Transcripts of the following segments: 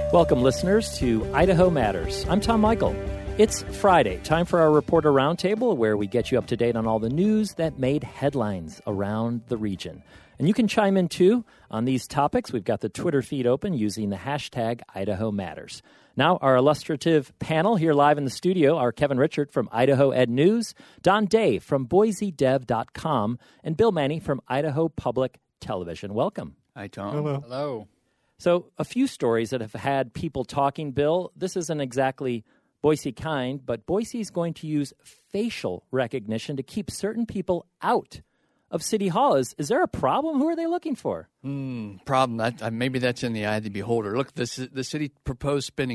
Welcome, listeners, to Idaho Matters. I'm Tom Michael. It's Friday, time for our Reporter Roundtable, where we get you up to date on all the news that made headlines around the region. And you can chime in, too, on these topics. We've got the Twitter feed open using the hashtag Idaho Matters. Now, our illustrative panel here live in the studio are Kevin Richert from Idaho Ed News, Don Day from BoiseDev.com, and Bill Manny from Idaho Public Television. Welcome. Hi, Tom. Hello. So, a few stories that have had people talking. Bill, this isn't exactly Boise kind, but Boise is going to use facial recognition to keep certain people out of City Hall. Is there a problem? Who are they looking for? Problem. Maybe that's in the eye of the beholder. Look, the city proposed spending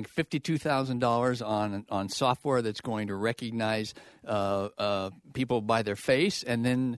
$52,000 on software that's going to recognize people by their face and then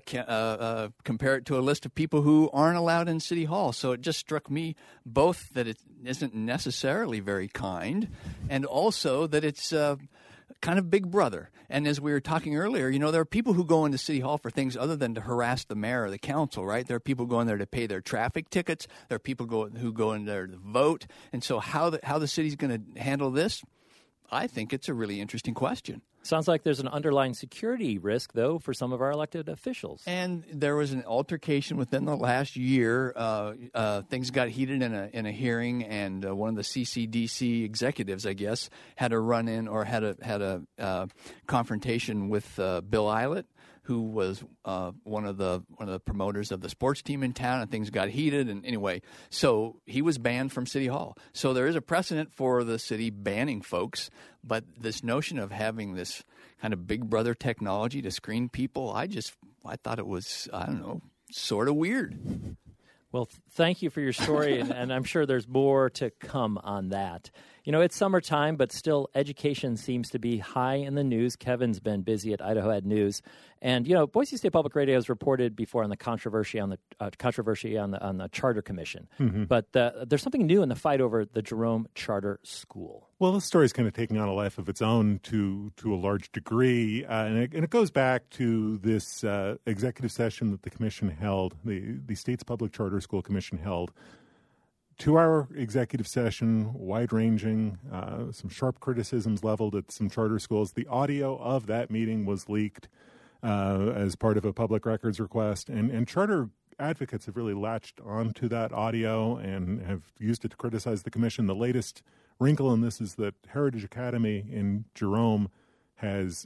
compare it to a list of people who aren't allowed in City Hall. So it just struck me both that it isn't necessarily very kind and also that it's kind of Big Brother. And as we were talking earlier, there are people who go into City Hall for things other than to harass the mayor or the council, right? There are people going there to pay their traffic tickets. There are people who go in there to vote. And so how the city's going to handle this, I think it's a really interesting question. Sounds like there's an underlying security risk, though, for some of our elected officials. And there was an altercation within the last year. Things got heated in a hearing, and one of the CCDC executives, I guess, had a run-in or had a confrontation with Bill Eilert, who was one of the promoters of the sports team in town, and things got heated. And anyway, so he was banned from City Hall. So there is a precedent for the city banning folks, but this notion of having this kind of Big Brother technology to screen people, I thought it was, sort of weird. Well, thank you for your story, and I'm sure there's more to come on that. It's summertime, but still education seems to be high in the news. Kevin's been busy at Idaho Ed News. And, Boise State Public Radio has reported before on the controversy on the Charter Commission. Mm-hmm. But there's something new in the fight over the Jerome Charter School. Well, this story's kind of taking on a life of its own to a large degree. And it goes back to this executive session that the commission held, the state's public charter school commission held. 2-hour executive session, wide-ranging, some sharp criticisms leveled at some charter schools. The audio of that meeting was leaked as part of a public records request, and charter advocates have really latched onto that audio and have used it to criticize the commission. The latest wrinkle in this is that Heritage Academy in Jerome has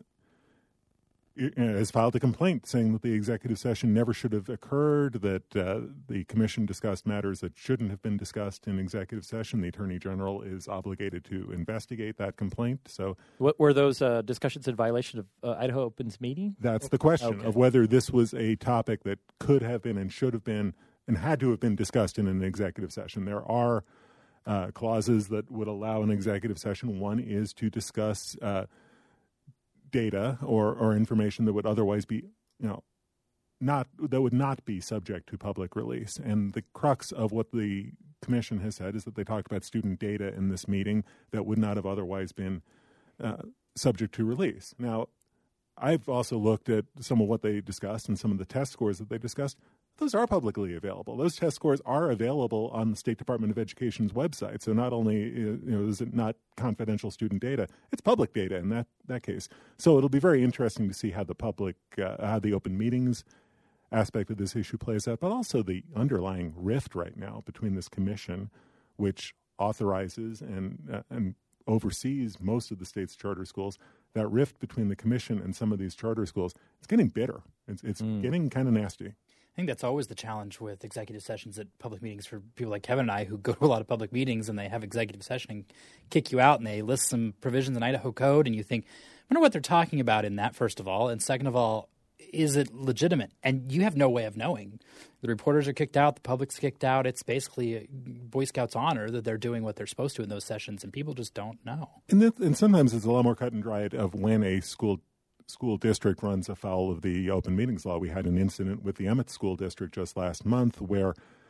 filed a complaint saying that the executive session never should have occurred, that the commission discussed matters that shouldn't have been discussed in executive session. The Attorney General is obligated to investigate that complaint. So, what were those discussions in violation of Idaho Open's meeting? That's the question of whether this was a topic that could have been and should have been and had to have been discussed in an executive session. There are clauses that would allow an executive session. One is to discuss data or information that would otherwise be, that would not be subject to public release. And the crux of what the commission has said is that they talked about student data in this meeting that would not have otherwise been subject to release. Now, I've also looked at some of what they discussed and some of the test scores that they discussed. Those are publicly available. Those test scores are available on the State Department of Education's website. So not only is it not confidential student data, it's public data in that case. So it'll be very interesting to see how how the open meetings aspect of this issue plays out, but also the underlying rift right now between this commission, which authorizes and oversees most of the state's charter schools. That rift between the commission and some of these charter schools, it's getting bitter. It's getting kind of nasty. I think that's always the challenge with executive sessions at public meetings for people like Kevin and I who go to a lot of public meetings and they have executive session and kick you out and they list some provisions in Idaho code and you think, I wonder what they're talking about in that, first of all. And second of all, is it legitimate? And you have no way of knowing. The reporters are kicked out. The public's kicked out. It's basically a Boy Scouts honor that they're doing what they're supposed to in those sessions, and people just don't know. And sometimes it's a lot more cut and dried of when a school district runs afoul of the open meetings law. We had an incident with the Emmett School District just last month where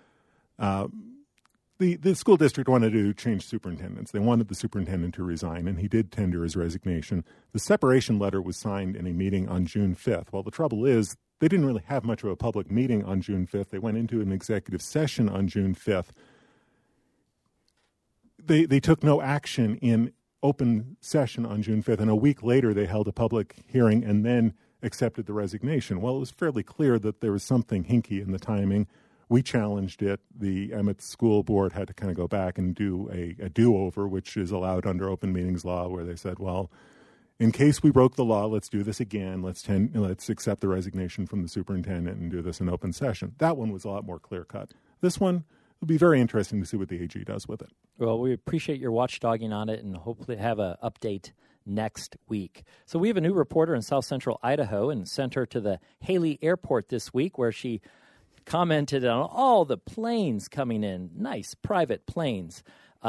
the school district wanted to change superintendents. They wanted the superintendent to resign, and he did tender his resignation. The separation letter was signed in a meeting on June 5th. Well, the trouble is they didn't really have much of a public meeting on June 5th. They went into an executive session on June 5th. they took no action in open session on June 5th, and a week later they held a public hearing and then accepted the resignation. Well, it was fairly clear that there was something hinky in the timing. We challenged it. The Emmett School Board had to kind of go back and do a do-over, which is allowed under open meetings law, where they said, well, in case we broke the law, let's do this again. Let's accept the resignation from the superintendent and do this in open session. That one was a lot more clear-cut. This one will be very interesting to see what the AG does with it. Well, we appreciate your watchdogging on it and hopefully have an update next week. So we have a new reporter in South Central Idaho and sent her to the Haley Airport this week, where she commented on all the planes coming in, nice private planes.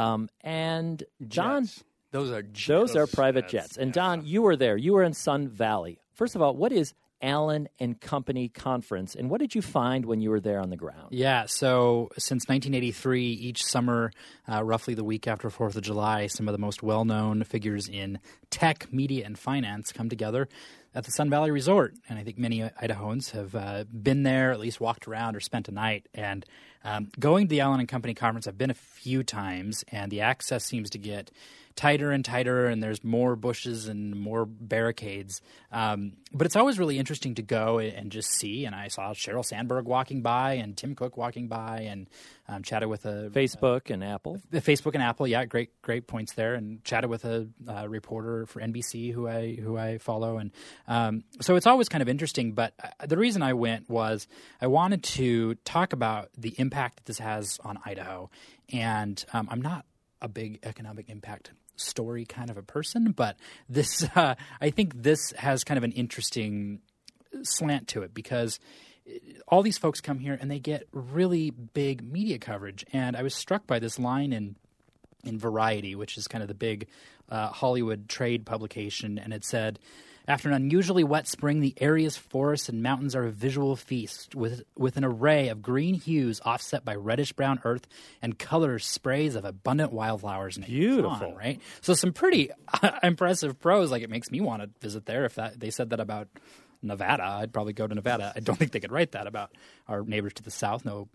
And Don, Jets. Those are jets. Those are private jets. And Don, you were there. You were in Sun Valley. First of all, what is Allen and Company Conference, and what did you find when you were there on the ground? Yeah, so since 1983, each summer, roughly the week after 4th of July, some of the most well-known figures in tech, media, and finance come together at the Sun Valley Resort. And I think many Idahoans have been there, at least walked around or spent a night. And going to the Allen and Company Conference, I've been a few times, and the access seems to get tighter and tighter, and there's more bushes and more barricades. But it's always really interesting to go and just see. And I saw Sheryl Sandberg walking by and Tim Cook walking by, and chatted with Facebook and Apple. Facebook and Apple, yeah, great points there. And chatted with a reporter for NBC who I follow. And so it's always kind of interesting. But the reason I went was I wanted to talk about the impact that this has on Idaho. And I'm not a big economic impact story kind of a person, but this I think this has kind of an interesting slant to it, because all these folks come here and they get really big media coverage. And I was struck by this line in Variety, which is kind of the big Hollywood trade publication, and it said, "After an unusually wet spring, the area's forests and mountains are a visual feast with an array of green hues offset by reddish-brown earth and color sprays of abundant wildflowers." Beautiful, right? So some pretty impressive prose. Like, it makes me want to visit there. If they said that about Nevada, I'd probably go to Nevada. I don't think they could write that about our neighbors to the south. No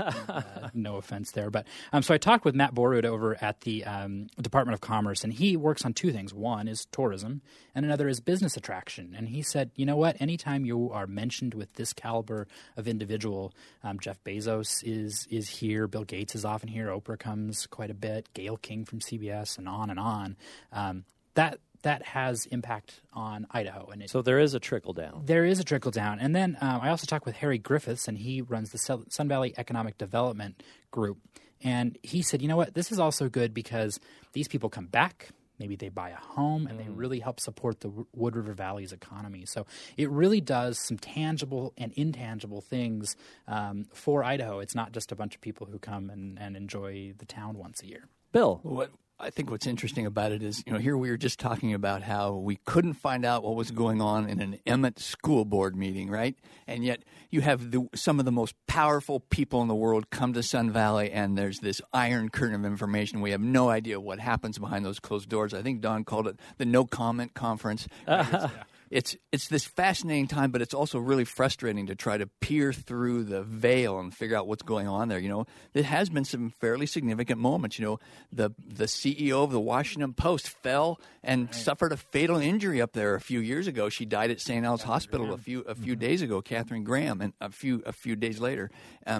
offense there. But so I talked with Matt Borud over at the Department of Commerce, and he works on two things. One is tourism, and another is business attraction. And he said, you know what? Anytime you are mentioned with this caliber of individual, Jeff Bezos is here. Bill Gates is often here. Oprah comes quite a bit. Gayle King from CBS, and on. That has impact on Idaho. And so there is a trickle-down. There is a trickle-down. And then I also talked with Harry Griffiths, and he runs the Sun Valley Economic Development Group. And he said, you know what, this is also good because these people come back, maybe they buy a home, and they really help support the Wood River Valley's economy. So it really does some tangible and intangible things for Idaho. It's not just a bunch of people who come and enjoy the town once a year. Bill. I think what's interesting about it is, here we were just talking about how we couldn't find out what was going on in an Emmett School Board meeting, right? And yet you have some of the most powerful people in the world come to Sun Valley, and there's this iron curtain of information. We have no idea what happens behind those closed doors. I think Don called it the no-comment conference. It's this fascinating time, but it's also really frustrating to try to peer through the veil and figure out what's going on there. There has been some fairly significant moments. The CEO of the Washington Post fell and suffered a fatal injury up there a few years ago. She died at St. Al's Hospital a few days ago, Katharine Graham, and a few days later.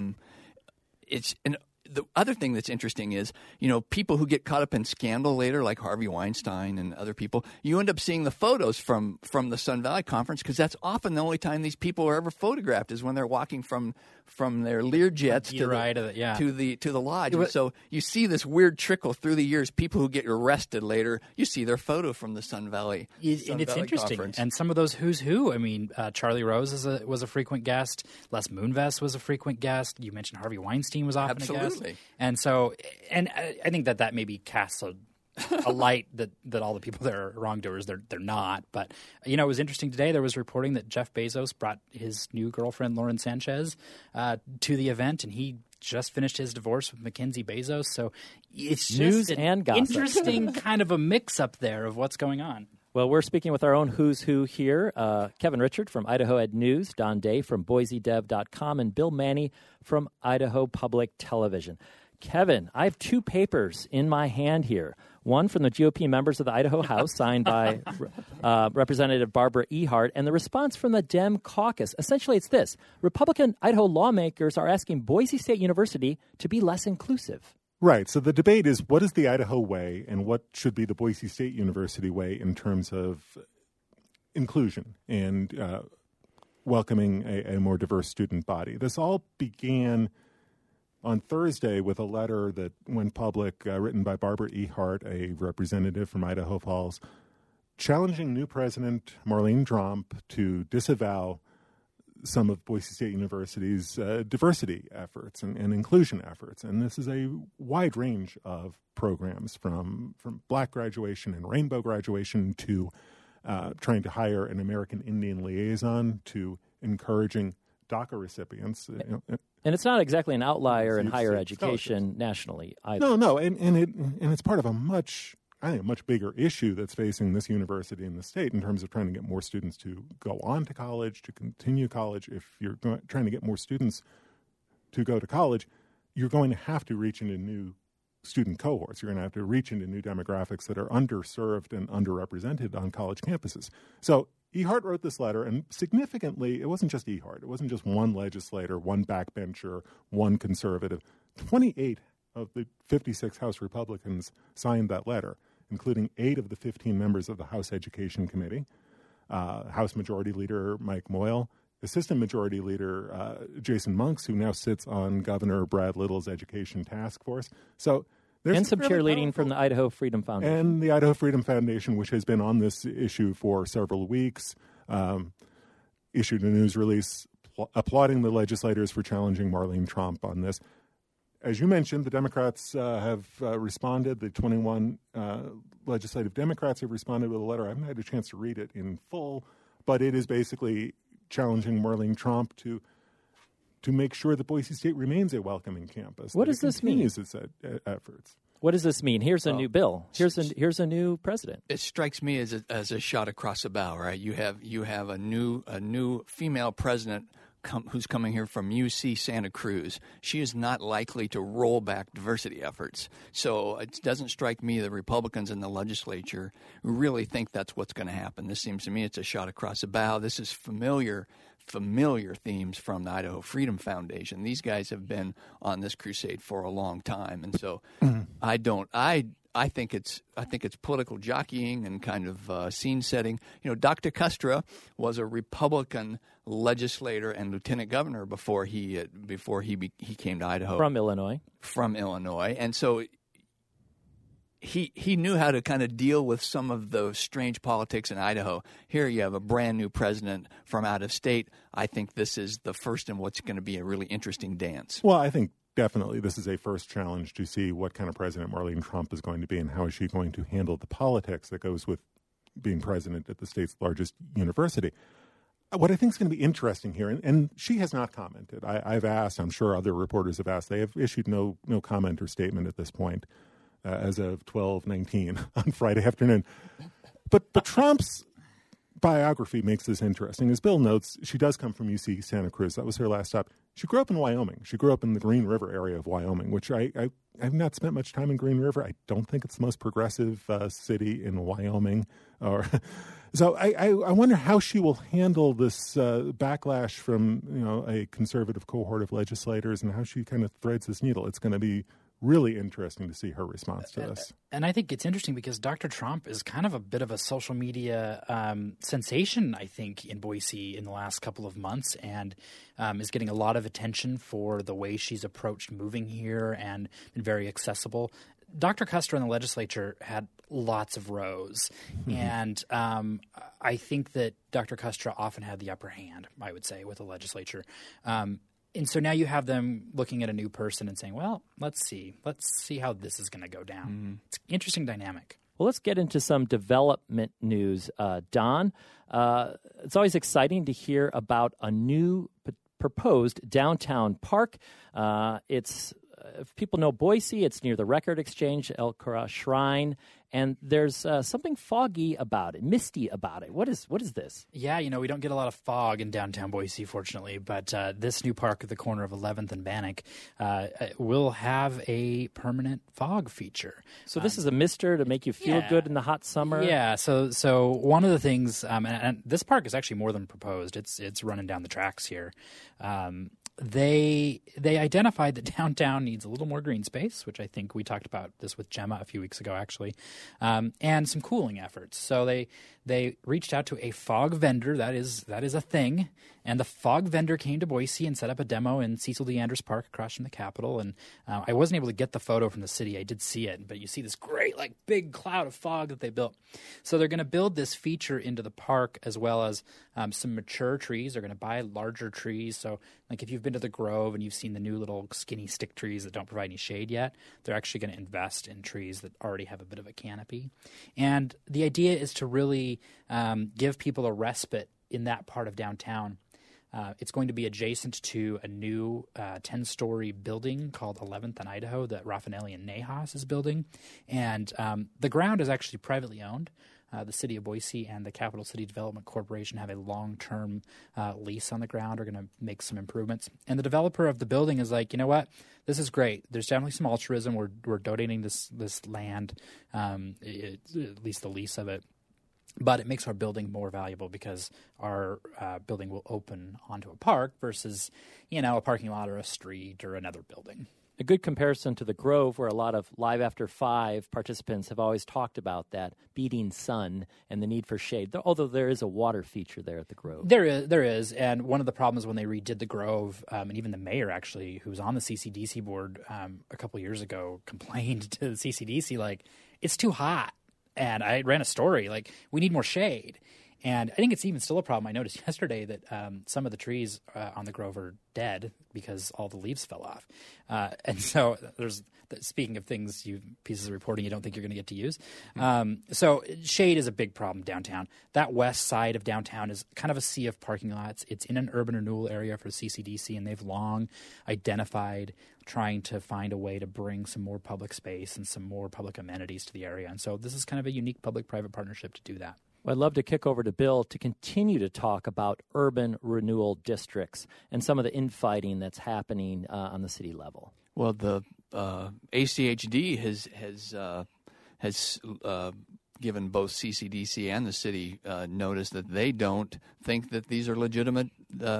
The other thing that's interesting is, people who get caught up in scandal later, like Harvey Weinstein and other people, you end up seeing the photos from the Sun Valley Conference, because that's often the only time these people are ever photographed is when they're walking from their Learjets to the lodge. And so you see this weird trickle through the years. People who get arrested later, you see their photo from the Sun Valley. And it's interesting. Conference. And some of those who's who. I mean, Charlie Rose was a frequent guest. Les Moonves was a frequent guest. You mentioned Harvey Weinstein was often a guest. And so, and I think that maybe casts a light that all the people there are wrongdoers. They're not. But, it was interesting today. There was reporting that Jeff Bezos brought his new girlfriend, Lauren Sanchez, to the event, and he just finished his divorce with Mackenzie Bezos. So it's just news and gossip. Interesting kind of a mix-up there of what's going on. Well, we're speaking with our own who's who here. Kevin Richard from Idaho Ed News, Don Day from BoiseDev.com, and Bill Manny from Idaho Public Television. Kevin, I have two papers in my hand here. One from the GOP members of the Idaho House, signed by Representative Barbara Ehart, and the response from the Dem caucus. Essentially, it's this. Republican Idaho lawmakers are asking Boise State University to be less inclusive. Right. So the debate is, what is the Idaho way and what should be the Boise State University way in terms of inclusion and welcoming a more diverse student body. This all began on Thursday with a letter that went public written by Barbara Ehart, a representative from Idaho Falls, challenging new president Marlene Tromp to disavow some of Boise State University's diversity efforts and inclusion efforts. And this is a wide range of programs from black graduation and rainbow graduation to trying to hire an American Indian liaison to encouraging DACA recipients. And it's not exactly an outlier in higher education nationally either. No, and it's part of a much bigger issue that's facing this university and the state in terms of trying to get more students to go on to college, to continue college. If you're trying to get more students to go to college, you're going to have to reach into new student cohorts. You're going to have to reach into new demographics that are underserved and underrepresented on college campuses. So Ehart wrote this letter, and significantly, it wasn't just Ehart. It wasn't just one legislator, one backbencher, one conservative. 28 of the 56 House Republicans signed that letter, including 8 of the 15 members of the House Education Committee, House Majority Leader Mike Moyle, Assistant Majority Leader Jason Monks, who now sits on Governor Brad Little's Education Task Force. So and some cheerleading from the Idaho Freedom Foundation. And the Idaho Freedom Foundation, which has been on this issue for several weeks, issued a news release applauding the legislators for challenging Marlene Tromp on this. As you mentioned, the Democrats have responded. The 21 legislative Democrats have responded with a letter. I haven't had a chance to read it in full, but it is basically challenging Marlene Tromp to make sure that Boise State remains a welcoming campus. What does this mean? Its efforts. What does this mean? Here's a new bill. Here's a new president. It strikes me as a shot across the bow, right? You have a new female president who's coming here from UC Santa Cruz. She is not likely to roll back diversity efforts. So it doesn't strike me the Republicans in the legislature really think that's what's going to happen. This seems to me it's a shot across the bow. This is familiar themes from the Idaho Freedom Foundation. These guys have been on this crusade for a long time, and so I think it's political jockeying and kind of scene setting. You know, Dr. Kustra was a Republican legislator and lieutenant governor before he came to Idaho from Illinois, and so he knew how to kind of deal with some of the strange politics in Idaho. Here you have a brand new president from out of state. I think this is the first in what's going to be a really interesting dance. Well, I think definitely this is a first challenge to see what kind of president Marlene Tromp is going to be and how is she going to handle the politics that goes with being president at the state's largest university. What I think is going to be interesting here, and she has not commented. I've asked, I'm sure other reporters have asked. They have issued no comment or statement at this point. As of 12:19 on Friday afternoon. But Trump's biography makes this interesting. As Bill notes, she does come from UC Santa Cruz. That was her last stop. She grew up in Wyoming. She grew up in the Green River area of Wyoming, which I've not spent much time in Green River. I don't think it's the most progressive city in Wyoming. So I wonder how she will handle this backlash from a conservative cohort of legislators and how she kind of threads this needle. It's going to be really interesting to see her response to this. And I think it's interesting because Dr. Tromp is kind of a bit of a social media sensation, I think, in Boise in the last couple of months and is getting a lot of attention for the way she's approached moving here and been very accessible. Dr. Kustra in the legislature had lots of rows, and I think that Dr. Kustra often had the upper hand, I would say, with the legislature. And so now you have them looking at a new person and saying, well, let's see how this is going to go down. Mm-hmm. It's an interesting dynamic. Well, let's get into some development news. Don, it's always exciting to hear about a new proposed downtown park. If people know Boise, it's near the Record Exchange, El Cora Shrine, and there's something foggy about it, misty about it. What is this? Yeah, we don't get a lot of fog in downtown Boise, fortunately, but this new park at the corner of 11th and Bannock will have a permanent fog feature. So this is a mister to make you feel good in the hot summer? Yeah, so one of the things, and this park is actually more than proposed. It's running down the tracks here. They identified that downtown needs a little more green space, which I think we talked about this with Gemma a few weeks ago, actually, and some cooling efforts. So they reached out to a fog vendor. That is a thing. And the fog vendor came to Boise and set up a demo in Cecil D. Andrus Park across from the Capitol. And I wasn't able to get the photo from the city. I did see it, but you see this great, big cloud of fog that they built. So they're going to build this feature into the park, as well as some mature trees. They're going to buy larger trees. So, if you've been to the Grove and you've seen the new little skinny stick trees that don't provide any shade yet, they're actually going to invest in trees that already have a bit of a canopy. And the idea is to really give people a respite in that part of downtown. It's going to be adjacent to a new 10-story building called 11th and Idaho that Raffanelli and Nahas is building. And the ground is actually privately owned. The city of Boise and the Capital City Development Corporation have a long-term lease on the ground, are going to make some improvements. And the developer of the building is like, you know what? This is great. There's definitely some altruism. We're donating this land, at least the lease of it. But it makes our building more valuable because our building will open onto a park versus, a parking lot or a street or another building. A good comparison to the Grove, where a lot of Live After 5 participants have always talked about that beating sun and the need for shade, although there is a water feature there at the Grove. There is. And one of the problems when they redid the Grove, and even the mayor, actually, who was on the CCDC board a couple years ago, complained to the CCDC, it's too hot. And I ran a story, we need more shade. And I think it's even still a problem. I noticed yesterday that some of the trees on the Grove are dead because all the leaves fell off. And so speaking of things, pieces of reporting you don't think you're going to get to use. So shade is a big problem downtown. That west side of downtown is kind of a sea of parking lots. It's in an urban renewal area for CCDC, and they've long identified trying to find a way to bring some more public space and some more public amenities to the area. And so this is kind of a unique public-private partnership to do that. Well, I'd love to kick over to Bill to continue to talk about urban renewal districts and some of the infighting that's happening on the city level. Well, the ACHD has given both CCDC and the city notice that they don't think that these are legitimate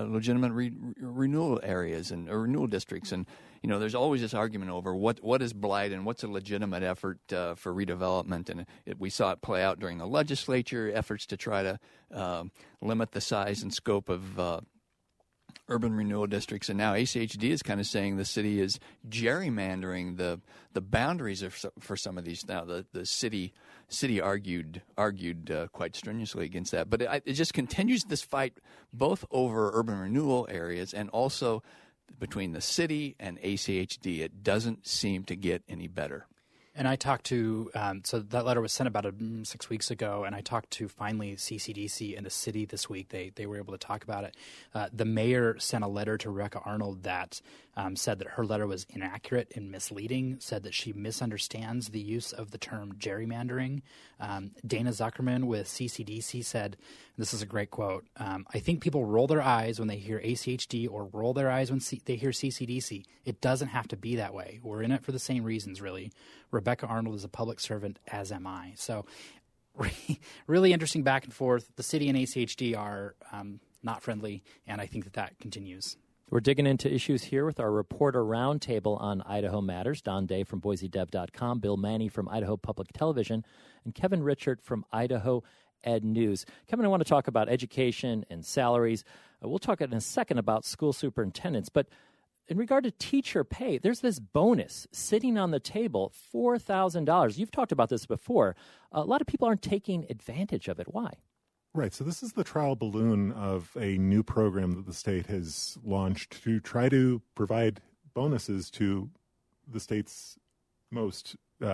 renewal areas and renewal districts. And there's always this argument over what is blight and what's a legitimate effort for redevelopment. And we saw it play out during the legislature, efforts to try to limit the size and scope of urban renewal districts. And now ACHD is kind of saying the city is gerrymandering the boundaries for some of these. Now the city argued quite strenuously against that. But it just continues this fight both over urban renewal areas and also between the city and ACHD. It doesn't seem to get any better. And I talked to so that letter was sent about 6 weeks ago, and I talked to finally CCDC and the city this week. They were able to talk about it. The mayor sent a letter to Rebecca Arnold that said that her letter was inaccurate and misleading, said that she misunderstands the use of the term gerrymandering. Dana Zuckerman with CCDC said, this is a great quote, I think people roll their eyes when they hear ACHD or roll their eyes when they hear CCDC. It doesn't have to be that way. We're in it for the same reasons, really. Rebecca Arnold is a public servant, as am I. So really interesting back and forth. The city and ACHD are not friendly, and I think that continues. We're digging into issues here with our reporter roundtable on Idaho Matters. Don Day from BoiseDev.com, Bill Manny from Idaho Public Television, and Kevin Richert from Idaho Ed News. Kevin, I want to talk about education and salaries. We'll talk in a second about school superintendents, but in regard to teacher pay, there's this bonus sitting on the table, $4,000. You've talked about this before. A lot of people aren't taking advantage of it. Why? Right. So this is the trial balloon of a new program that the state has launched to try to provide bonuses to the state's most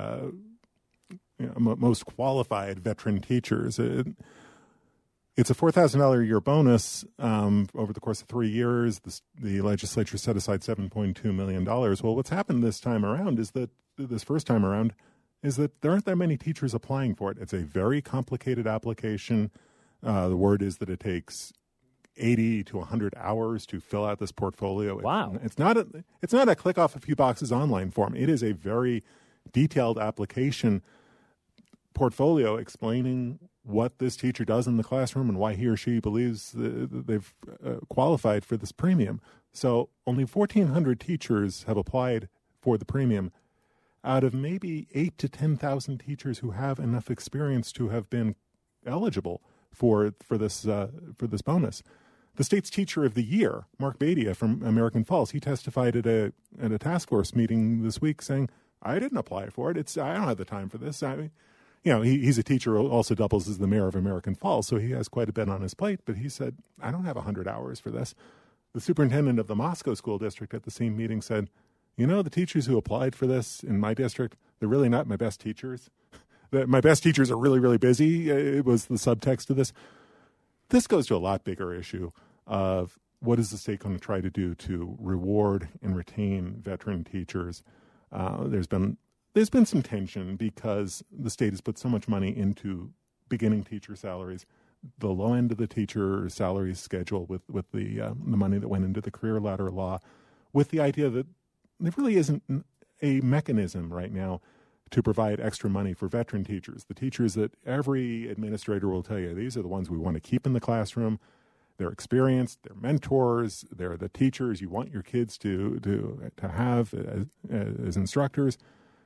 most qualified veteran teachers. It's a $4,000 a year bonus over the course of 3 years. The legislature set aside $7.2 million. Well, what's happened this time around is that this first time around, is that there aren't that many teachers applying for it. It's a very complicated application. The word is that it takes 80 to 100 hours to fill out this portfolio. Wow. It's not a click off a few boxes online form. It is a very detailed application portfolio explaining what this teacher does in the classroom and why he or she believes they've qualified for this premium. So only 1,400 teachers have applied for the premium out of maybe 8,000 to 10,000 teachers who have enough experience to have been eligible for this bonus. The state's teacher of the year, Mark Badia from American Falls, he testified at a task force meeting this week saying, "I didn't apply for it. I don't have the time for this." He's a teacher who also doubles as the mayor of American Falls, so he has quite a bit on his plate. But he said, "I don't have 100 hours for this." The superintendent of the Moscow School District at the same meeting said, "The teachers who applied for this in my district, they're really not my best teachers. My best teachers are really, really busy." It was the subtext of this. This goes to a lot bigger issue of what is the state going to try to do to reward and retain veteran teachers. There's been some tension because the state has put so much money into beginning teacher salaries. The low end of the teacher salary schedule with the money that went into the career ladder law, with the idea that there really isn't a mechanism right now to provide extra money for veteran teachers. The teachers that every administrator will tell you, these are the ones we want to keep in the classroom. They're experienced, they're mentors, they're the teachers you want your kids to have as instructors.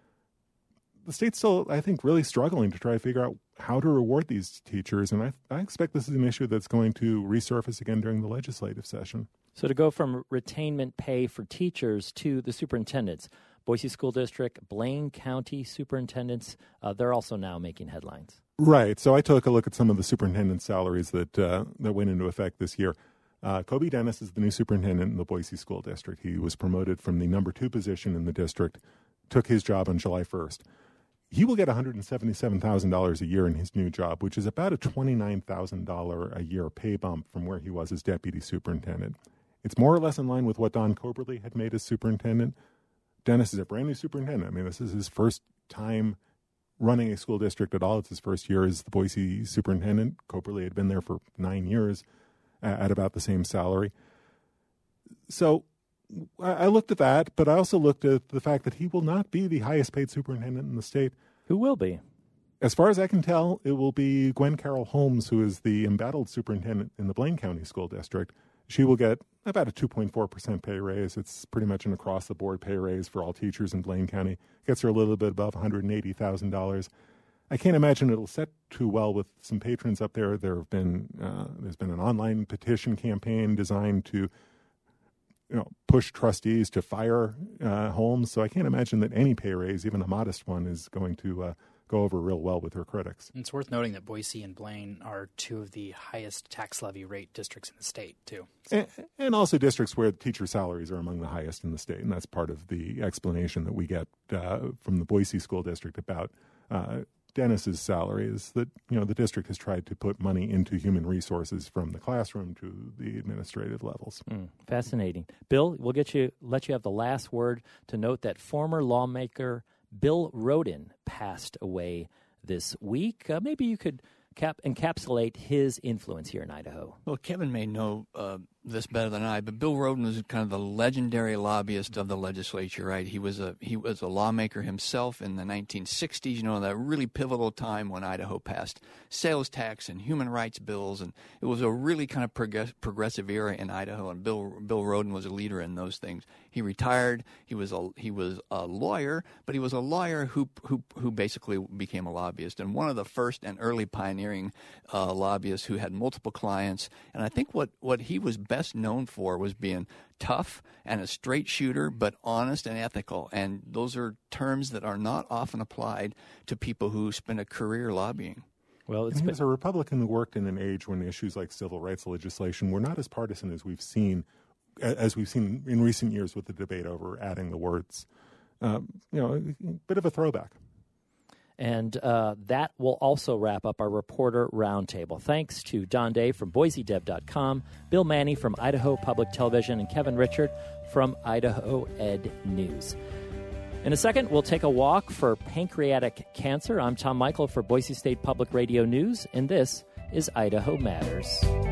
The state's still, I think, really struggling to try to figure out how to reward these teachers, and I expect this is an issue that's going to resurface again during the legislative session. So to go from retainment pay for teachers to the superintendents, Boise School District, Blaine County superintendents, they're also now making headlines. Right. So I took a look at some of the superintendent salaries that went into effect this year. Kobe Dennis is the new superintendent in the Boise School District. He was promoted from the number 2 position in the district, took his job on July 1st. He will get $177,000 a year in his new job, which is about a $29,000 a year pay bump from where he was as deputy superintendent. It's more or less in line with what Don Coberly had made as superintendent. Dennis is a brand new superintendent. I mean, this is his first time running a school district at all. It's his first year as the Boise superintendent. Coberly had been there for 9 years at about the same salary. So I looked at that, but I also looked at the fact that he will not be the highest paid superintendent in the state. Who will be? As far as I can tell, it will be Gwen Carroll Holmes, who is the embattled superintendent in the Blaine County School District. She will get about a 2.4% pay raise. It's pretty much an across-the-board pay raise for all teachers in Blaine County. Gets her a little bit above $180,000. I can't imagine it'll set too well with some patrons up there. There's been an online petition campaign designed to push trustees to fire Holmes. So I can't imagine that any pay raise, even a modest one, is going to go over real well with her critics. It's worth noting that Boise and Blaine are 2 of the highest tax levy rate districts in the state, too. And also districts where teacher salaries are among the highest in the state. And that's part of the explanation that we get from the Boise School District about Dennis's salary is that, the district has tried to put money into human resources from the classroom to the administrative levels. Fascinating. Bill, we'll let you have the last word to note that former lawmaker Bill Rhoden passed away this week. Maybe you could encapsulate his influence here in Idaho. Well, Kevin may know this better than I, but Bill Rhoden was kind of the legendary lobbyist of the legislature, right? He was a lawmaker himself in the 1960s, that really pivotal time when Idaho passed sales tax and human rights bills, and it was a really kind of progressive era in Idaho, and Bill Rhoden was a leader in those things. He retired. He was a lawyer, but he was a lawyer who basically became a lobbyist, and one of the first and early pioneering lobbyists who had multiple clients. And I think what he was best known for was being tough and a straight shooter, but honest and ethical. And those are terms that are not often applied to people who spend a career lobbying. Well, he was a Republican who worked in an age when issues like civil rights legislation were not as partisan as we've seen in recent years with the debate over adding the words. A bit of a throwback. And that will also wrap up our Reporter Roundtable. Thanks to Don Day from BoiseDev.com, Bill Manny from Idaho Public Television, and Kevin Richard from Idaho Ed News. In a second, we'll take a walk for pancreatic cancer. I'm Tom Michael for Boise State Public Radio News, and this is Idaho Matters.